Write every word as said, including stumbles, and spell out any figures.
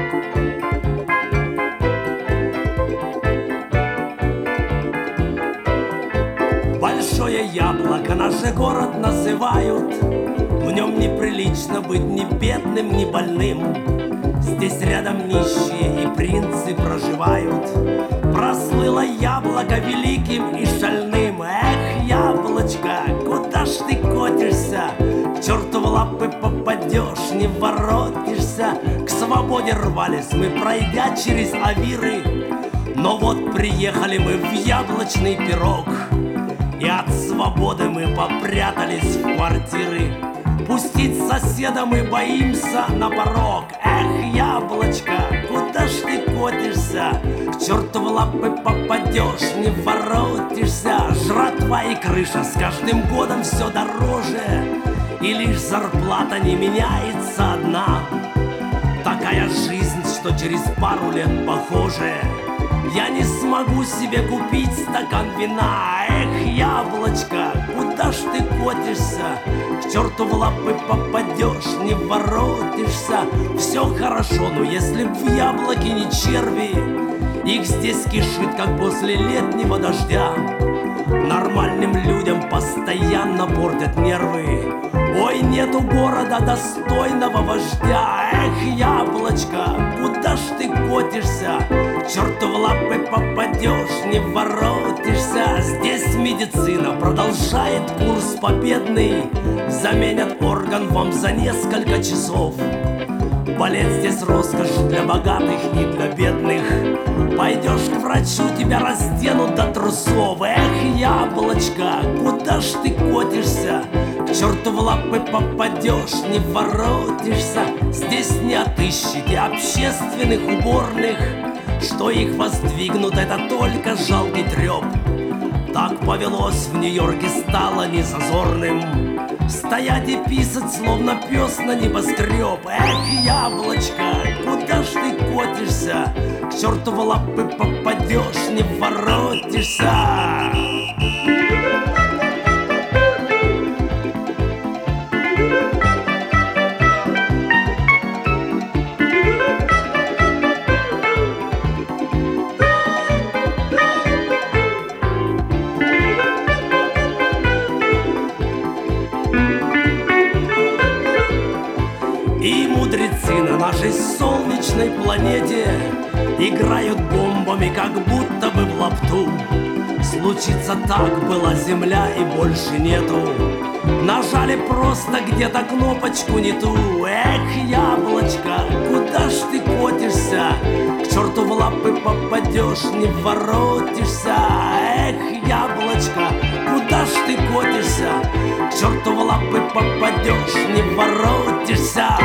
Большое яблоко наш город называют. В нем неприлично быть ни бедным, ни больным. Здесь рядом нищие и принцы проживают. Прослыло яблоко великим и шальным. Эх, яблочко, куда ж ты котишься? К черту в лапы попадешь, не воротишься. К свободе рвались мы, пройдя через авиры. Но вот приехали мы в яблочный пирог, и от свободы мы попрятались в квартиры. Пустить соседа мы боимся на порог. Эх, яблочко, куда ж ты котишься? К черту в лапы попадешь, не воротишься. Жратва и крыша с каждым годом все дороже, и лишь зарплата не меняется одна. Такая жизнь, что через пару лет похожая. Я не смогу себе купить стакан вина. Эх, яблочко, куда ж ты котишься? К черту в лапы попадешь, не воротишься. Все хорошо, но если в яблоке не черви, их здесь кишит, как после летнего дождя. Нормальным людям постоянно портят нервы. Ой, нету города достойного вождя. Эх, яблочко, куда ж ты котишься? К черту в лапы попадешь, не воротишься. Здесь медицина продолжает курс победный. Заменят орган вам за несколько часов. Болеть здесь роскошь для богатых и для бедных. Пойдешь к врачу, тебя разденут до трусов. Эх, яблочко, куда ж ты котишься? К черту в лапы попадешь, не воротишься. Здесь не отыщите общественных уборных. Что их воздвигнут, это только жалкий треп. Так повелось в Нью-Йорке, стало незазорным стоять и писать, словно пес на небоскреб. Эх, яблочко, куда ж ты котишься? К черту в лапы попадешь, не воротишься. И мудрецы на нашей солнечной планете играют бомбами, как будто бы в лапту. Случится так, была земля и больше нету. Нажали просто где-то кнопочку не ту. Эх, яблочко, куда ж ты котишься? К черту в лапы попадешь, не воротишься. Эх, яблочко, куда ж ты котишься? К черту в лапы попадешь, не воротишься.